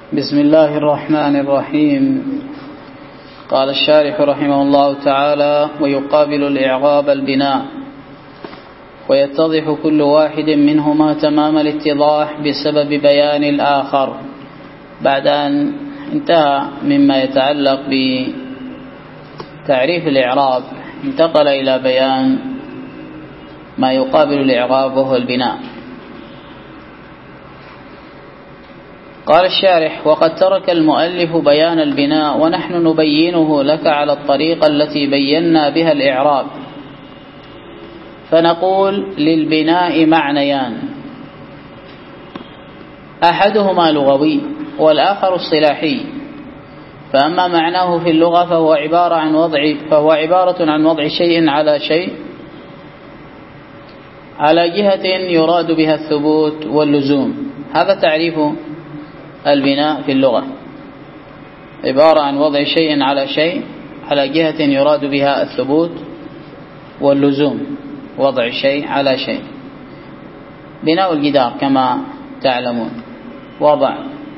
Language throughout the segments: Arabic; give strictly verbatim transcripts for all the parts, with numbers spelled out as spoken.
بسم الله الرحمن الرحيم. قال الشارح رحمه الله تعالى: ويقابل الإعراب البناء، ويتضح كل واحد منهما تمام الاتضاح بسبب بيان الآخر. بعد أن انتهى مما يتعلق بتعريف الإعراب انتقل إلى بيان ما يقابل الإعراب وهو البناء. قال الشارح: وقد ترك المؤلف بيان البناء ونحن نبينه لك على الطريقة التي بينا بها الإعراب، فنقول: للبناء معنيان، أحدهما لغوي والآخر اصطلاحي. فأما معناه في اللغة فهو عبارة عن وضع فهو عبارة عن وضع شيء على شيء على جهة يراد بها الثبوت واللزوم. هذا تعريف البناء في اللغة، عبارة عن وضع شيء على شيء على جهة يراد بها الثبوت واللزوم. وضع شيء على شيء. بناء الجدار كما تعلمون وضع،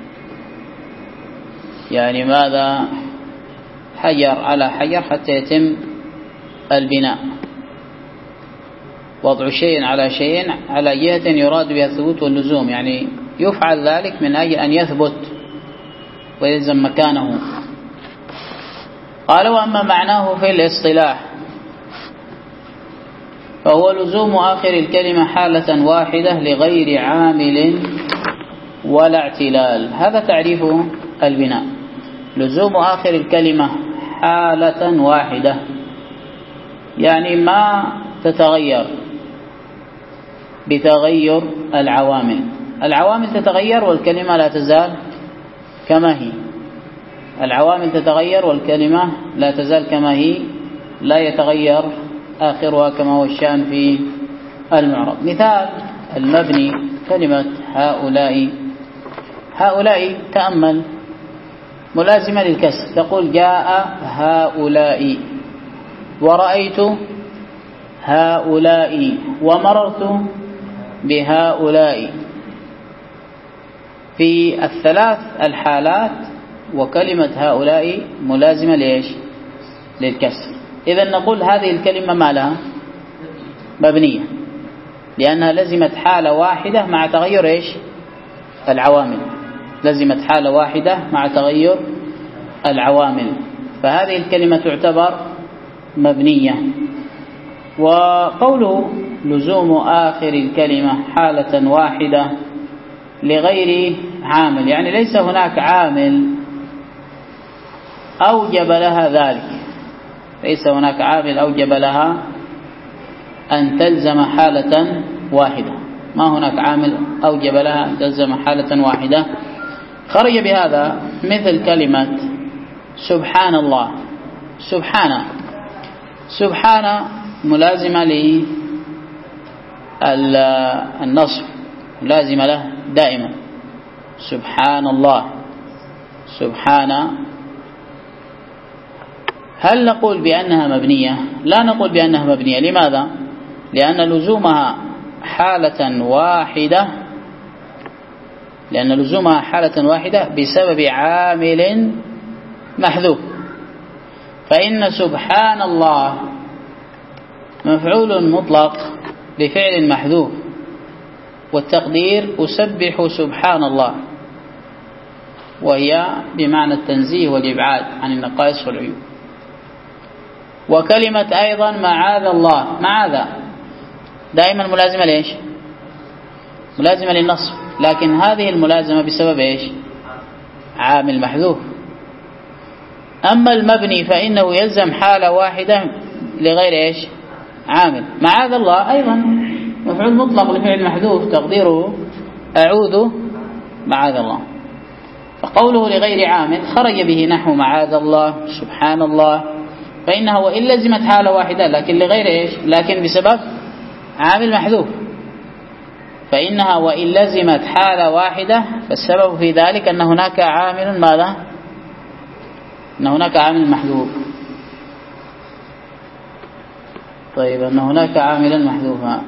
يعني ماذا؟ حجر على حجر حتى يتم البناء. وضع شيء على شيء على جهة يراد بها الثبوت واللزوم، يعني يفعل ذلك من أجل أن يثبت ويلزم مكانه. قال: وأما معناه في الاصطلاح فهو لزوم آخر الكلمة حالة واحدة لغير عامل ولا اعتلال. هذا تعريف البناء: لزوم آخر الكلمة حالة واحدة، يعني ما تتغير بتغير العوامل. العوامل تتغير والكلمة لا تزال كما هي. العوامل تتغير والكلمة لا تزال كما هي، لا يتغير آخرها كما هو الشأن في المعرب. مثال المبني: كلمة هؤلاء. هؤلاء تأمل ملازمة للكسر، تقول: جاء هؤلاء، ورأيت هؤلاء، ومررت بهؤلاء. في الثلاث الحالات وكلمة هؤلاء ملازمة ليش؟ للكسر. إذن نقول هذه الكلمة ما لها؟ مبنية، لأنها لزمت حالة واحدة مع تغير إيش؟ العوامل. لزمت حالة واحدة مع تغير العوامل، فهذه الكلمة تعتبر مبنية. وقوله لزوم آخر الكلمة حالة واحدة لغير عامل، يعني ليس هناك عامل أوجب لها ذلك. ليس هناك عامل أوجب لها أن تلزم حالة واحدة. ما هناك عامل أوجب لها أن تلزم حالة واحدة. خرج بهذا مثل كلمة سبحان الله. سبحان سبحان ملازمة للنصب، ملازمة له دائما. سبحان الله، سبحان. هل نقول بأنها مبنية؟ لا نقول بأنها مبنية. لماذا؟ لأن لزومها حالة واحدة لأن لزومها حالة واحدة بسبب عامل محذوف. فإن سبحان الله مفعول مطلق بفعل محذوف، والتقدير أسبح سبحان الله، وهي بمعنى التنزيه والإبعاد عن النقائص والعيوب. وكلمة أيضا معاذ الله. معاذ دائما ملازمة ليش؟ ملازمة للنصب، لكن هذه الملازمة بسبب إيش؟ عامل محذوف. أما المبني فإنه يلزم حالة واحدة لغير إيش؟ عامل. معاذ الله أيضا مفعول مطلق لفعل محذوف، تقديره أعوذ معاذ الله. فقوله لغير عامل خرج به نحو معاذ الله، سبحان الله، فإنها وإن لزمت حالة واحدة لكن لغير إيش؟ لكن بسبب عامل محذوف. فإنها وإن لزمت حالة واحدة فالسبب في ذلك أن هناك عامل ماذا؟ أن هناك عامل محذوف. طيب، أن هناك عاملا محذوفا.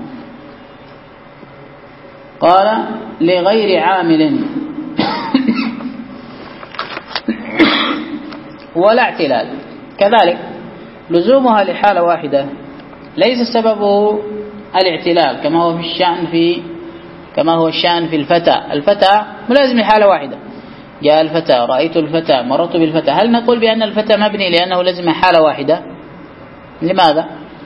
قال: لغير عامل ولا اعتلال. كذلك لزومها لحالة واحدة ليس سببه الاعتلال كما هو في الشأن في كما هو الشأن في الفتى. الفتى ملازم لحالة واحدة، جاء الفتى، رأيت الفتى، مررت بالفتى. هل نقول بأن الفتى مبني لأنه لازم حالة واحدة؟ لماذا؟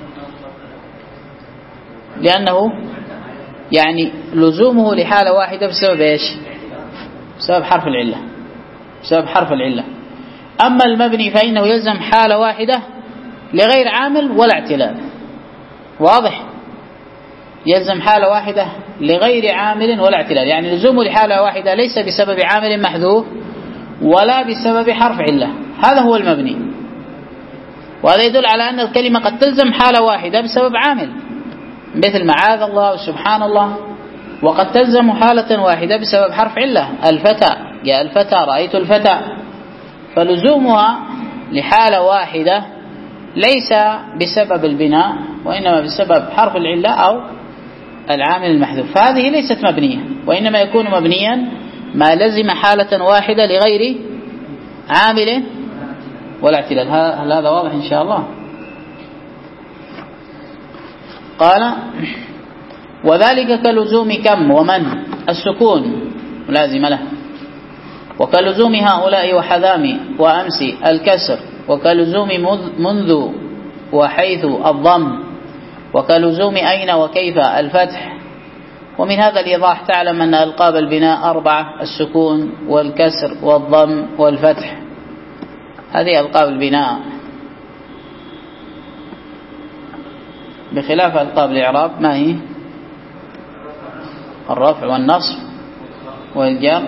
لأنه يعني لزومه لحالة واحدة بسبب إيش؟ بسبب حرف العلة، بسبب حرف العلة. أما المبني فإنه يلزم حالة واحدة لغير عامل ولا اعتلال. واضح؟ يلزم حالة واحدة لغير عامل ولا اعتلال، يعني لزومه لحالة واحدة ليس بسبب عامل محذوف ولا بسبب حرف علة. هذا هو المبني، وهذا يدل على أن الكلمة قد تلزم حالة واحدة بسبب عامل مثل معاذ الله وسبحان الله، وقد تلزم حالة واحدة بسبب حرف علة، الفتى، جاء الفتى، رأيت الفتى. فلزومها لحالة واحدة ليس بسبب البناء وإنما بسبب حرف العلة أو العامل المحذوف. فهذه ليست مبنية، وإنما يكون مبنيا ما لزم حالة واحدة لغير عامل ولا اعتلال. هل هذا واضح إن شاء الله؟ قال وذلك كلزوم كم ومن، السكون ملازم له، وكلزوم هؤلاء وحذام وأمس الكسر، وكلزوم منذ وحيث الضم، وكلزوم أين وكيف الفتح. ومن هذا الإيضاح تعلم أن ألقاب البناء أربعة: السكون والكسر والضم والفتح. هذه ألقاب البناء، بخلاف ألقاب الإعراب ما هي؟ الرفع والنصب والجر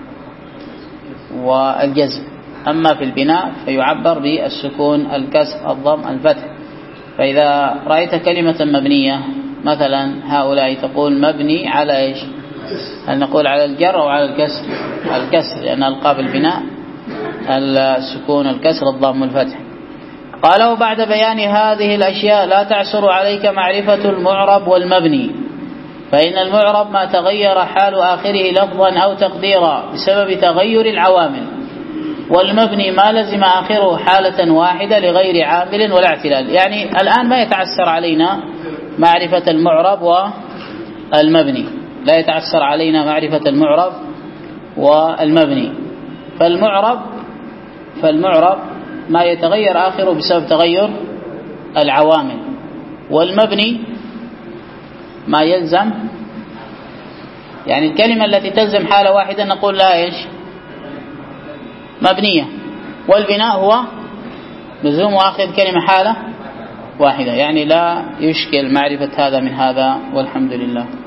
والجزم. أما في البناء فيعبر بالسكون، الكسر، الضم، الفتح. فإذا رأيت كلمة مبنية مثلا هؤلاء تقول مبني على إيش؟ هل نقول على الجر أو على الكسر؟ الكسر، لأن ألقاب البناء السكون، الكسر، الضم، الفتح. قال وبعد بيان هذه الأشياء لا تعسر عليك معرفة المعرب والمبني، فإن المعرب ما تغير حال آخره لفظا أو تقديرا بسبب تغير العوامل، والمبني ما لزم آخره حالة واحدة لغير عامل ولا اعتلال. يعني الآن ما يتعسر علينا معرفة المعرب والمبني، لا يتعسر علينا معرفة المعرب والمبني. فالمعرب فالمعرب ما يتغير آخره بسبب تغير العوامل، والمبني ما يلزم، يعني الكلمة التي تلزم حالة واحدة نقول لها إيش؟ مبنية. والبناء هو لزوم آخر كلمة حالة واحدة، يعني لا يشكل معرفة هذا من هذا. والحمد لله.